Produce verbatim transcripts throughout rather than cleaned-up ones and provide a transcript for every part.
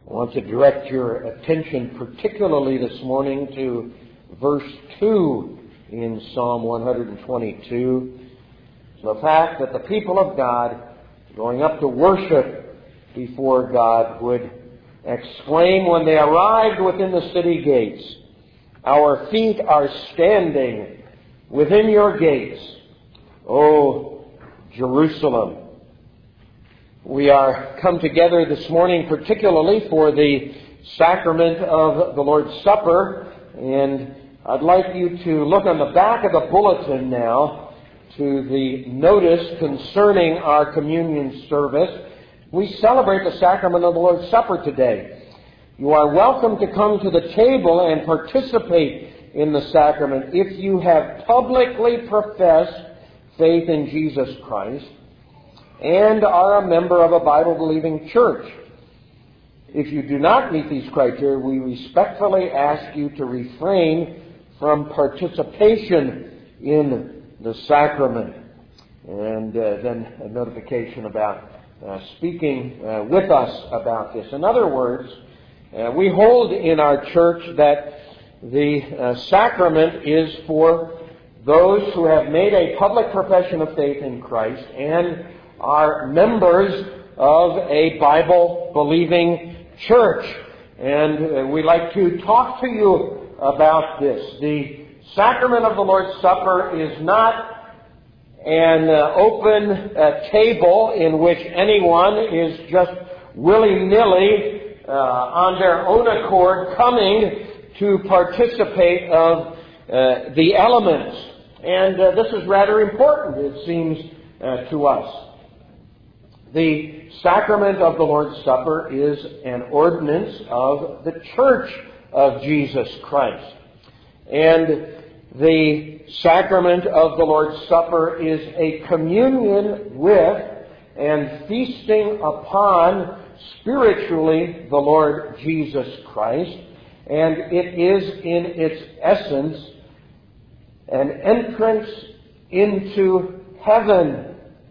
I want to direct your attention particularly this morning to verse two in Psalm one twenty-two. The fact that the people of God going up to worship before God would exclaim when they arrived within the city gates, "Our feet are standing within your gates, O Jerusalem." We are come together this morning particularly for the sacrament of the Lord's Supper, and I'd like you to look on the back of the bulletin now to the notice concerning our communion service. We celebrate the sacrament of the Lord's Supper today. You are welcome to come to the table and participate in the sacrament if you have publicly professed faith in Jesus Christ and are a member of a Bible-believing church. If you do not meet these criteria, we respectfully ask you to refrain from participation in the sacrament. And uh, then a notification about uh, speaking uh, with us about this. In other words, uh, we hold in our church that the uh, sacrament is for those who have made a public profession of faith in Christ and are members of a Bible-believing church. And uh, we like to talk to you about this. The sacrament of the Lord's Supper is not an uh, open uh, table in which anyone is just willy-nilly uh, on their own accord coming to participate of uh, the elements. And uh, this is rather important, it seems, uh, to us. The sacrament of the Lord's Supper is an ordinance of the Church of Jesus Christ. And the sacrament of the Lord's Supper is a communion with and feasting upon spiritually the Lord Jesus Christ. And it is in its essence an entrance into heaven.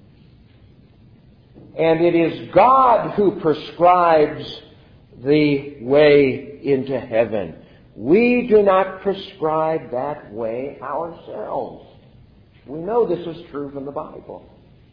And it is God who prescribes the way into heaven. We do not prescribe that way ourselves. We know this is true from the Bible.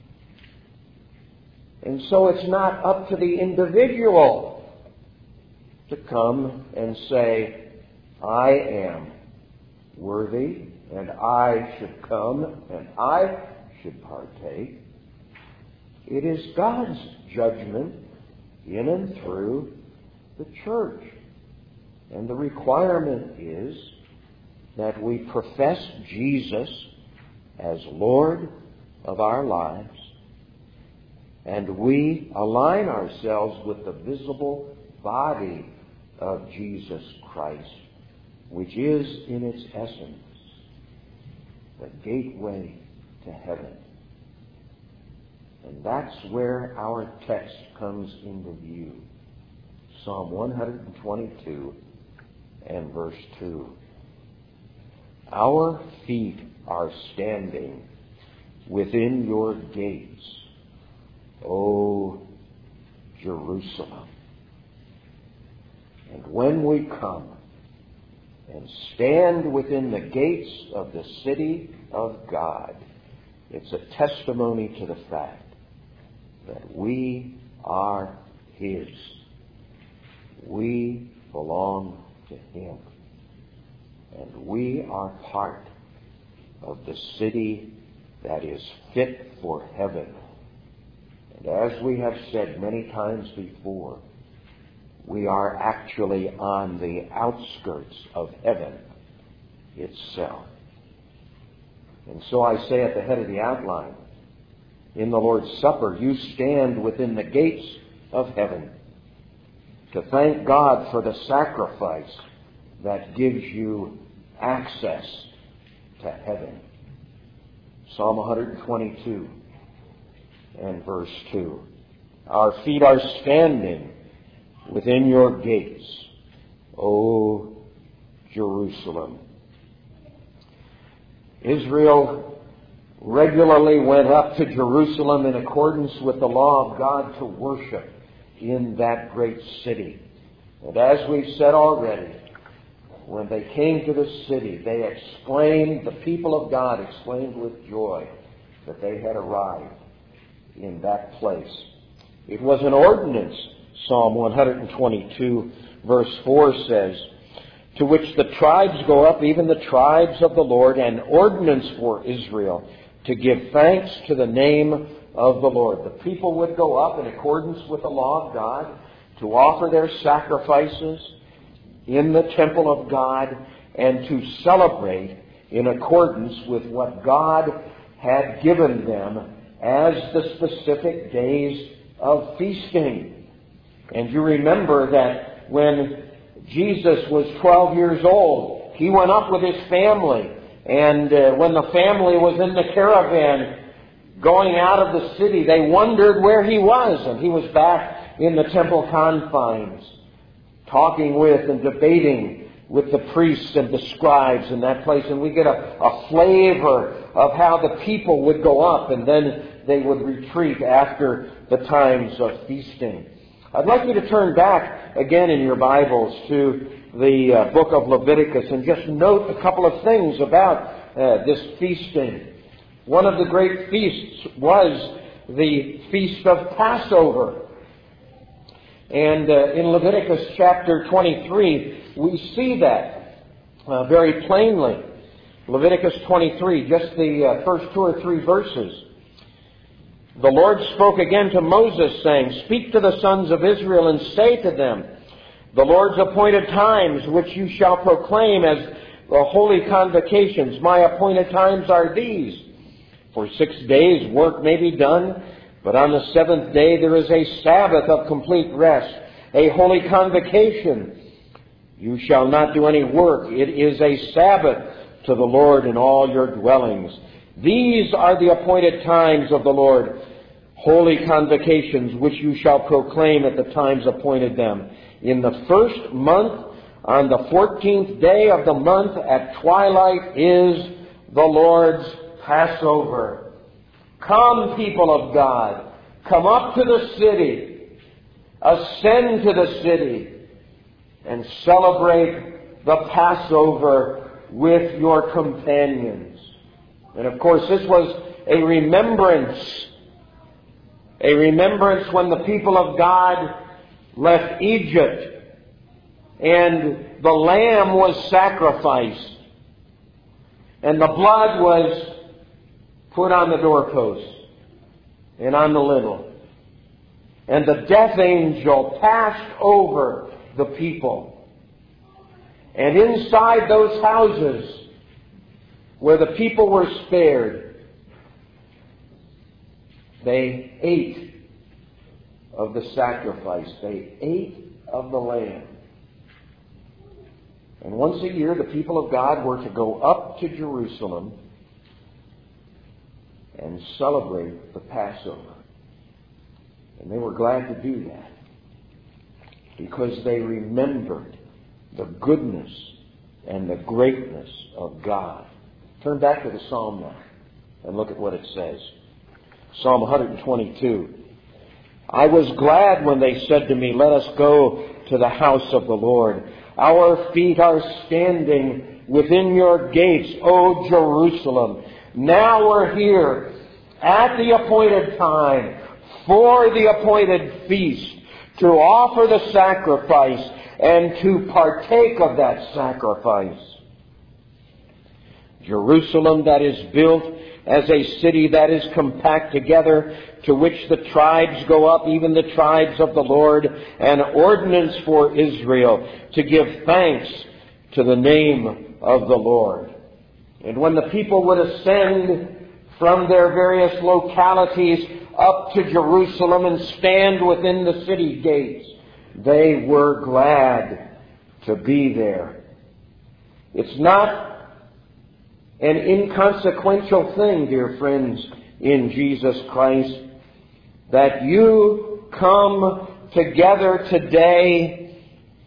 And so it's not up to the individual to come and say, "I am worthy, and I should come, and I should partake." It is God's judgment in and through the church. And the requirement is that we profess Jesus as Lord of our lives, and we align ourselves with the visible body of Jesus Christ, which is in its essence the gateway to heaven. And that's where our text comes into view. Psalm one twenty-two and verse two. "Our feet are standing within your gates, O Jerusalem." And when we come and stand within the gates of the city of God, it's a testimony to the fact that we are His. We belong to Him. And we are part of the city that is fit for heaven. And as we have said many times before, we are actually on the outskirts of heaven itself. And so I say at the head of the outline, in the Lord's Supper, you stand within the gates of heaven to thank God for the sacrifice that gives you access to heaven. Psalm one twenty-two and verse two. "Our feet are standing within your gates, O Jerusalem." Israel regularly went up to Jerusalem in accordance with the law of God to worship in that great city. And as we've said already, when they came to the city, they exclaimed, the people of God exclaimed with joy that they had arrived in that place. It was an ordinance, Psalm one twenty-two, verse four says, to which the tribes go up, even the tribes of the Lord, an ordinance for Israel, to give thanks to the name of the Lord. The people would go up in accordance with the law of God to offer their sacrifices in the temple of God and to celebrate in accordance with what God had given them as the specific days of feasting. And you remember that when Jesus was twelve years old, he went up with his family. And uh, when the family was in the caravan going out of the city, they wondered where he was. And he was back in the temple confines, talking with and debating with the priests and the scribes in that place. And we get a, a flavor of how the people would go up and then they would retreat after the times of feasting. I'd like you to turn back again in your Bibles to the uh, book of Leviticus and just note a couple of things about uh, this feasting. One of the great feasts was the Feast of Passover. And uh, in Leviticus chapter twenty-three, we see that uh, very plainly. Leviticus twenty-three, just the uh, first two or three verses. The Lord spoke again to Moses, saying, "Speak to the sons of Israel and say to them, the Lord's appointed times, which you shall proclaim as the holy convocations, my appointed times are these. For six days work may be done, but on the seventh day there is a Sabbath of complete rest, a holy convocation. You shall not do any work. It is a Sabbath to the Lord in all your dwellings. These are the appointed times of the Lord, holy convocations, which you shall proclaim at the times appointed them. In the first month, on the fourteenth day of the month at twilight, is the Lord's Passover. Come, people of God, come up to the city, ascend to the city, and celebrate the Passover with your companions." And of course, this was a remembrance, a remembrance when the people of God left Egypt and the lamb was sacrificed and the blood was put on the doorpost and on the lintel. And the death angel passed over the people. And inside those houses where the people were spared, they ate of the sacrifice. They ate of the lamb. And once a year, the people of God were to go up to Jerusalem and celebrate the Passover. And they were glad to do that because they remembered the goodness and the greatness of God. Turn back to the Psalm now and look at what it says. Psalm one twenty-two. "I was glad when they said to me, 'Let us go to the house of the Lord.' Our feet are standing within your gates, O Jerusalem. Now we're here at the appointed time for the appointed feast to offer the sacrifice and to partake of that sacrifice. Jerusalem that is built as a city that is compact together, to which the tribes go up, even the tribes of the Lord, an ordinance for Israel to give thanks to the name of the Lord." And when the people would ascend from their various localities up to Jerusalem and stand within the city gates, they were glad to be there. It's not an inconsequential thing, dear friends, in Jesus Christ, that you come together today,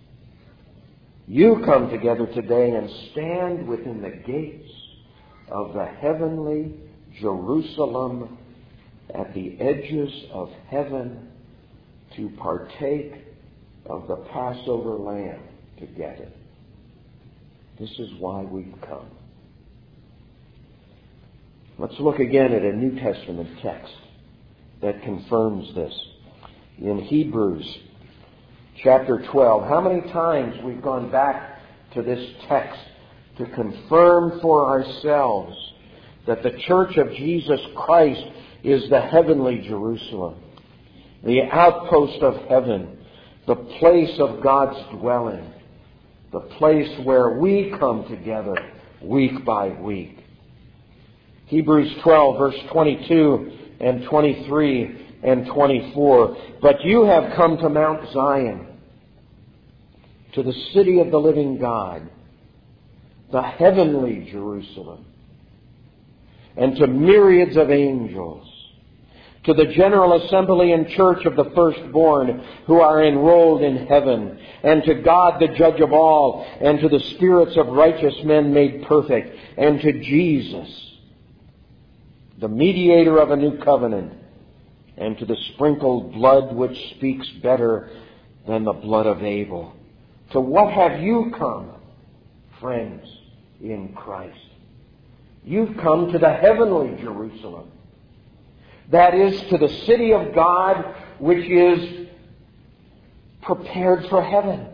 you come together today and stand within the gates of the heavenly Jerusalem at the edges of heaven to partake of the Passover lamb together. This is why we've come. Let's look again at a New Testament text that confirms this. In Hebrews chapter twelve, how many times we've gone back to this text to confirm for ourselves that the Church of Jesus Christ is the heavenly Jerusalem, the outpost of heaven, the place of God's dwelling, the place where we come together week by week. Hebrews twelve, verse twenty-two and twenty-three and twenty-four. But you have come to Mount Zion, to the city of the living God, the heavenly Jerusalem, and to myriads of angels, to the general assembly and church of the firstborn who are enrolled in heaven, and to God the judge of all, and to the spirits of righteous men made perfect, and to Jesus, the mediator of a new covenant, and to the sprinkled blood which speaks better than the blood of Abel. To what have you come, friends in Christ? You've come to the heavenly Jerusalem. That is, to the city of God, which is prepared for heaven.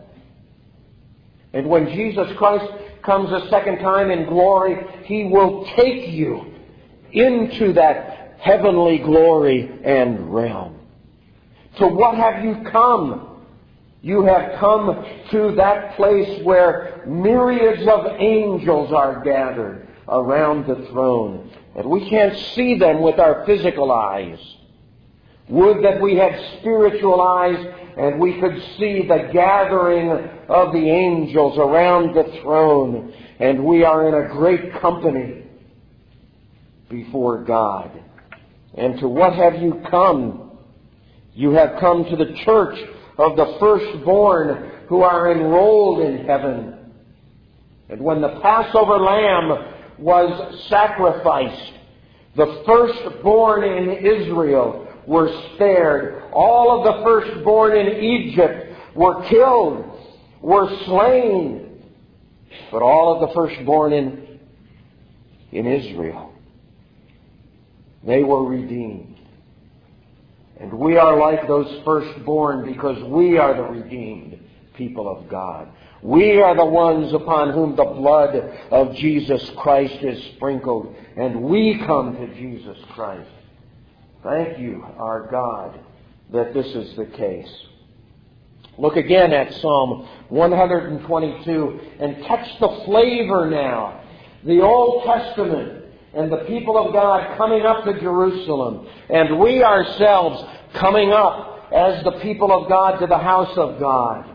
And when Jesus Christ comes a second time in glory, He will take you into that heavenly glory and realm. To what have you come? You have come to that place where myriads of angels are gathered around the throne. And we can't see them with our physical eyes. Would that we had spiritual eyes and we could see the gathering of the angels around the throne. And we are in a great company before God. And to what have you come? You have come to the church of the firstborn who are enrolled in heaven. And when the Passover lamb was sacrificed, the firstborn in Israel were spared. All of the firstborn in Egypt were killed, were slain. But all of the firstborn in, in Israel, they were redeemed. And we are like those firstborn because we are the redeemed people of God. We are the ones upon whom the blood of Jesus Christ is sprinkled. And we come to Jesus Christ. Thank you, our God, that this is the case. Look again at Psalm one twenty-two and catch the flavor now. The Old Testament and the people of God coming up to Jerusalem, and we ourselves coming up as the people of God to the house of God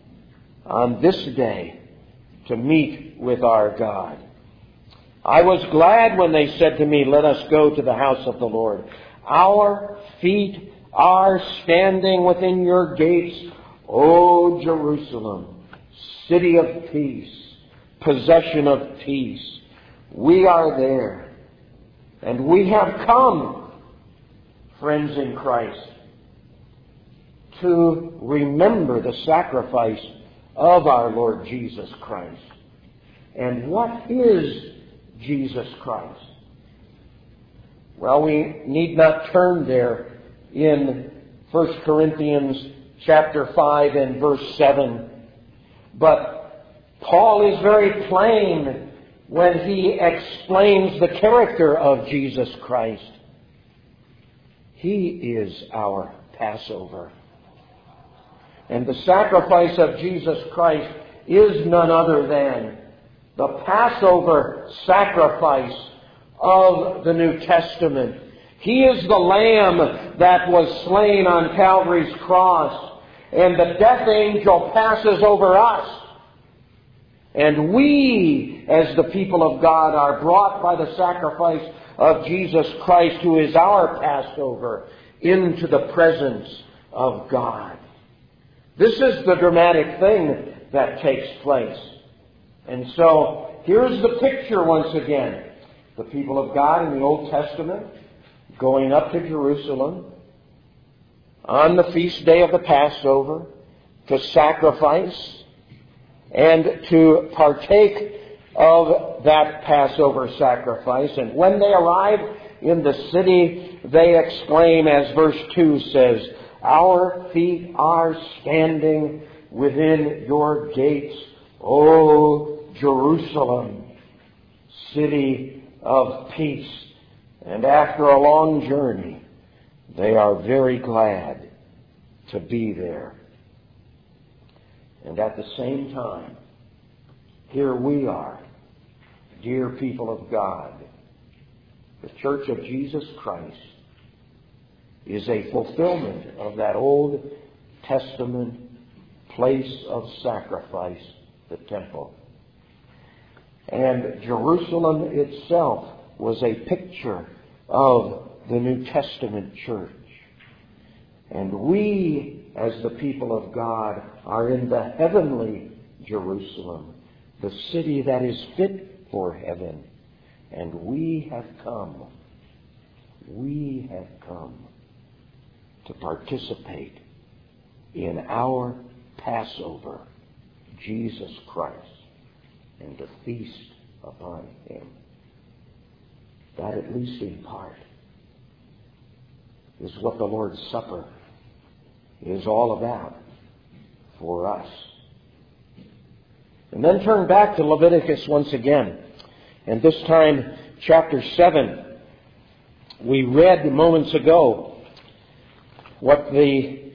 on this day to meet with our God. I was glad when they said to me, "Let us go to the house of the Lord." Our feet are standing within your gates, O Jerusalem, city of peace, possession of peace. We are there. And we have come, friends in Christ, to remember the sacrifice of our Lord Jesus Christ. And what is Jesus Christ? Well, we need not turn there in First Corinthians chapter five and verse seven. But Paul is very plain when he explains the character of Jesus Christ. He is our Passover. And the sacrifice of Jesus Christ is none other than the Passover sacrifice of the New Testament. He is the Lamb that was slain on Calvary's cross, and the death angel passes over us. And we, as the people of God, are brought by the sacrifice of Jesus Christ, who is our Passover, into the presence of God. This is the dramatic thing that takes place. And so, here's the picture once again. The people of God in the Old Testament going up to Jerusalem on the feast day of the Passover, to sacrifice and to partake of that Passover sacrifice. And when they arrive in the city, they exclaim, as verse two says, "Our feet are standing within your gates, O Jerusalem, city of peace." And after a long journey, they are very glad to be there. And at the same time, here we are, dear people of God. The Church of Jesus Christ is a fulfillment of that Old Testament place of sacrifice, the temple. And Jerusalem itself was a picture of the New Testament church. And we, as the people of God, are in the heavenly Jerusalem, the city that is fit for heaven. And we have come, we have come to participate in our Passover, Jesus Christ, and to feast upon Him. That, at least in part, is what the Lord's Supper is all about for us. And then turn back to Leviticus once again. And this time, chapter seven. We read moments ago what the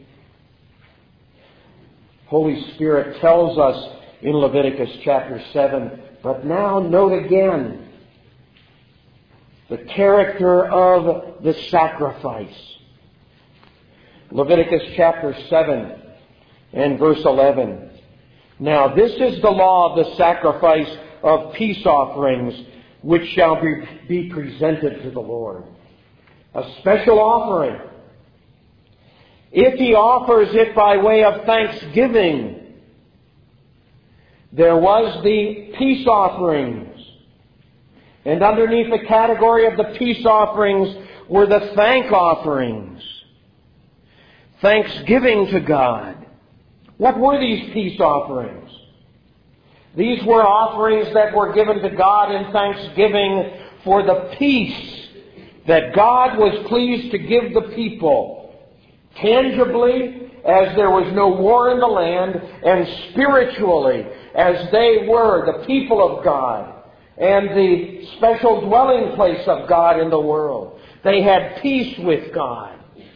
Holy Spirit tells us in Leviticus chapter seven. But now note again the character of the sacrifice. Leviticus chapter seven and verse eleven. "Now this is the law of the sacrifice of peace offerings, which shall be, be presented to the Lord. A special offering. If he offers it by way of thanksgiving." There was the peace offerings. And underneath the category of the peace offerings were the thank offerings. Thanksgiving to God. What were these peace offerings? These were offerings that were given to God in thanksgiving for the peace that God was pleased to give the people. Tangibly, as there was no war in the land, and spiritually, as they were the people of God and the special dwelling place of God in the world. They had peace with God.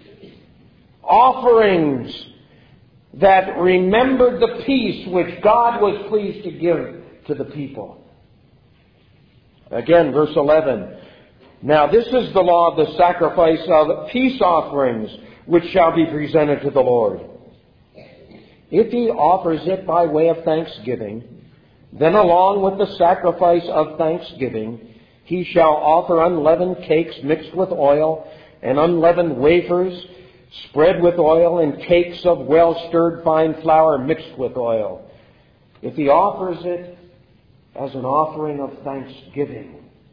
Offerings that remembered the peace which God was pleased to give to the people. Again, verse eleven. "Now this is the law of the sacrifice of peace offerings, which shall be presented to the Lord. If he offers it by way of thanksgiving, then along with the sacrifice of thanksgiving, he shall offer unleavened cakes mixed with oil, and unleavened wafers spread with oil, and cakes of well-stirred fine flour mixed with oil. If he offers it as an offering of thanksgiving,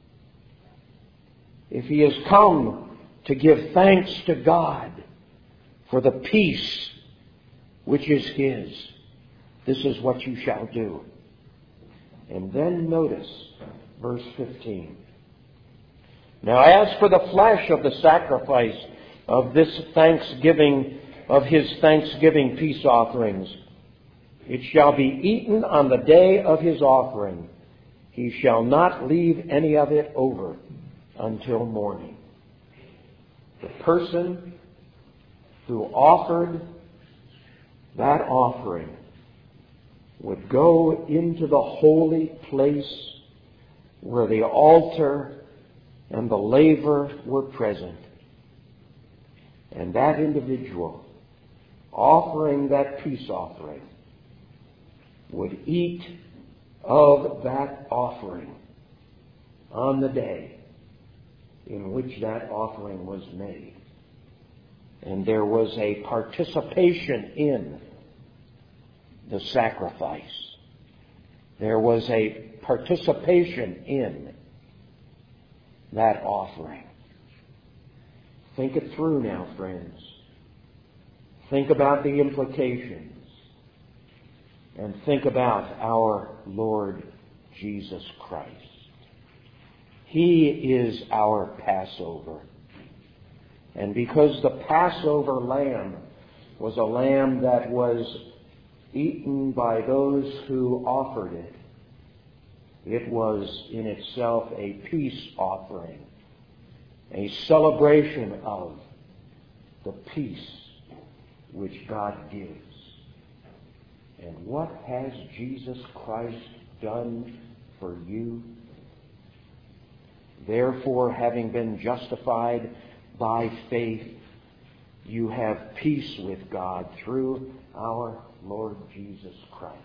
if he has come to give thanks to God for the peace which is his, this is what you shall do." And then notice verse fifteen. "Now as for the flesh of the sacrifice of this thanksgiving, of his thanksgiving peace offerings, it shall be eaten on the day of his offering. He shall not leave any of it over until morning." The person who offered that offering would go into the holy place where the altar and the laver were present. And that individual, offering that peace offering, would eat of that offering on the day in which that offering was made. And there was a participation in the sacrifice. There was a participation in that offering. Think it through now, friends. Think about the implications. and think about our Lord Jesus Christ. He is our Passover. And because the Passover lamb was a lamb that was eaten by those who offered it, it was in itself a peace offering, a celebration of the peace which God gives. And what has Jesus Christ done for you? Therefore, having been justified by faith, you have peace with God through our Lord Jesus Christ.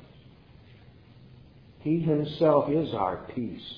He himself is our peace,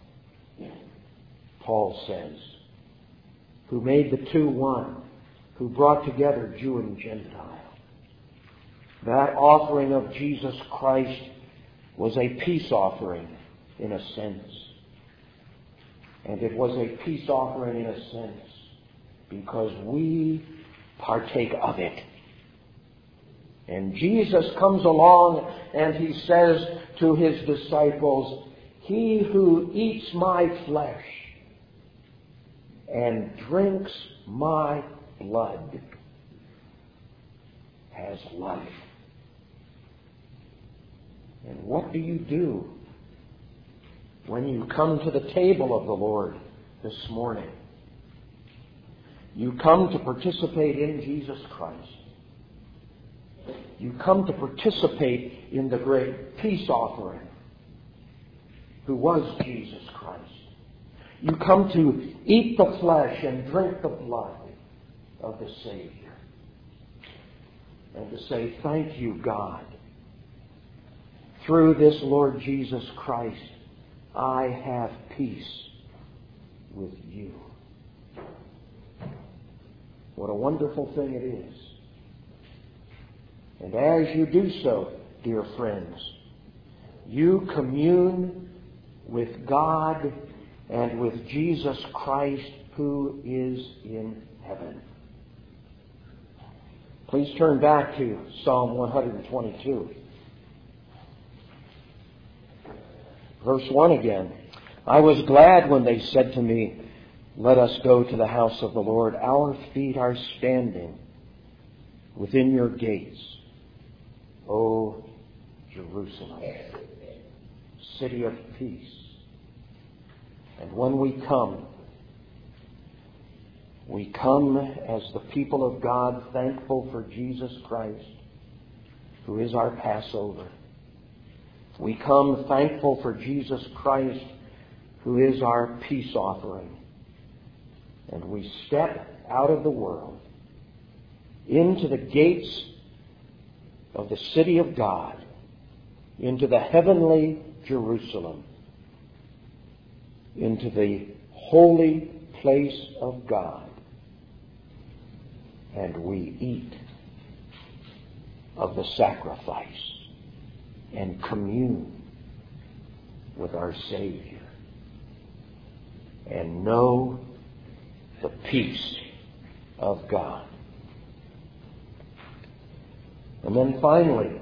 Paul says, who made the two one, who brought together Jew and Gentile. That offering of Jesus Christ was a peace offering in a sense. And it was a peace offering in a sense because we partake of it. And Jesus comes along and he says to his disciples, "He who eats my flesh and drinks my blood has life." And what do you do when you come to the table of the Lord this morning? You come to participate in Jesus Christ. You come to participate in the great peace offering, who was Jesus Christ. You come to eat the flesh and drink the blood of the Savior. And to say, "Thank you, God. Through this Lord Jesus Christ, I have peace with you." What a wonderful thing it is. And as you do so, dear friends, you commune with God and with Jesus Christ, who is in heaven. Please turn back to Psalm one twenty-two. Verse one again. "I was glad when they said to me, 'Let us go to the house of the Lord. Our feet are standing within your gates, O Jerusalem, city of peace.' And when we come, we come as the people of God, thankful for Jesus Christ, who is our Passover. We come thankful for Jesus Christ, who is our peace offering. And we step out of the world into the gates of the city of God, into the heavenly Jerusalem, into the holy place of God, and we eat of the sacrifice and commune with our Savior and know the peace of God. And then finally,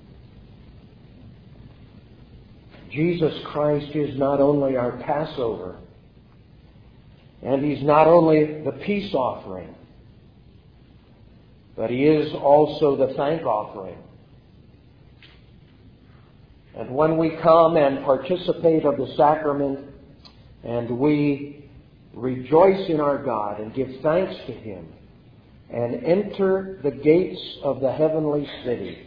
Jesus Christ is not only our Passover, and He's not only the peace offering, but He is also the thank offering. And when we come and participate of the sacrament, and we rejoice in our God and give thanks to Him, and enter the gates of the heavenly city,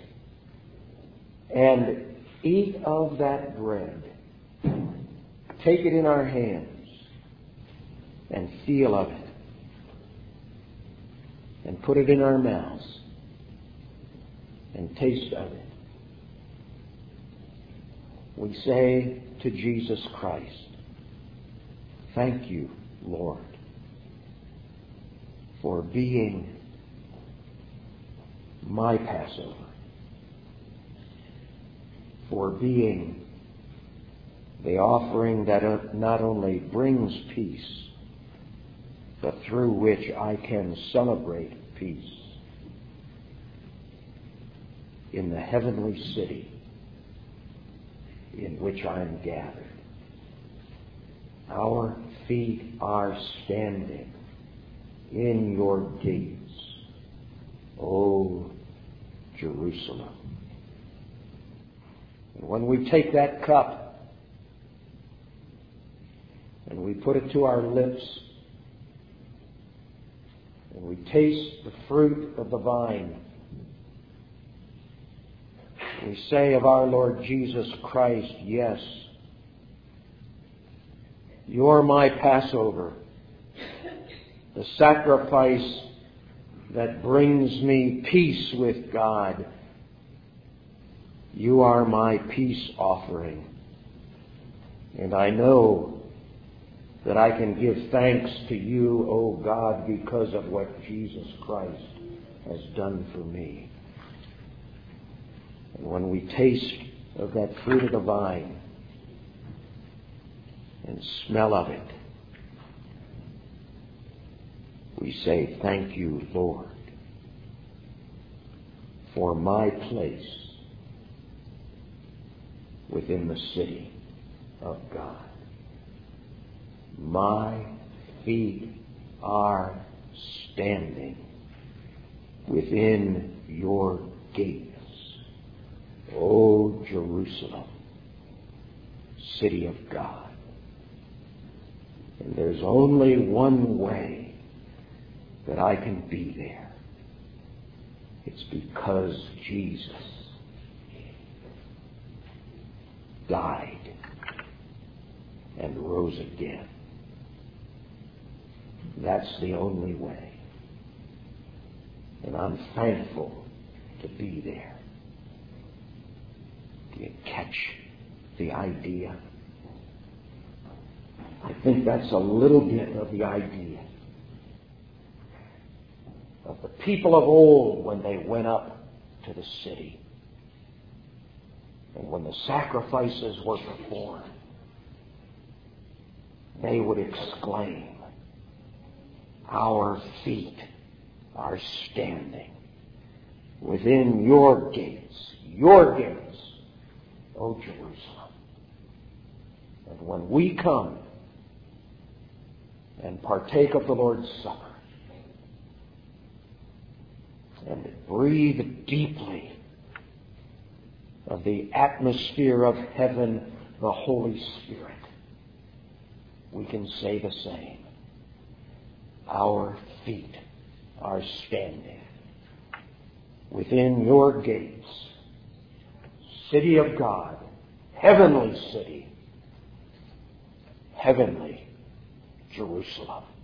and eat of that bread, take it in our hands, and feel of it, and put it in our mouths, and taste of it, we say to Jesus Christ, "Thank you, Lord, for being my Passover, for being the offering that not only brings peace, but through which I can celebrate peace in the heavenly city in which I'm gathered. Our feet are standing in your gates, O Jerusalem. And when we take that cup and we put it to our lips and we taste the fruit of the vine, we say of our Lord Jesus Christ, yes, you're my Passover, the sacrifice that brings me peace with God. You are my peace offering. And I know that I can give thanks to you, O God, because of what Jesus Christ has done for me. And when we taste of that fruit of the vine and smell of it, we say, thank you, Lord, for my place within the city of God. My feet are standing within your gates, O Jerusalem, city of God. And there's only one way that I can be there. It's because Jesus died and rose again. That's the only way. And I'm thankful to be there. Do you catch the idea? I think that's a little bit of the idea of the people of old when they went up to the city and when the sacrifices were performed. They would exclaim, our feet are standing within your gates, your gates, O Jerusalem. And when we come and partake of the Lord's Supper and breathe deeply of the atmosphere of heaven, the Holy Spirit, we can say the same. Our feet are standing within your gates, city of God, heavenly city, heavenly Jerusalem.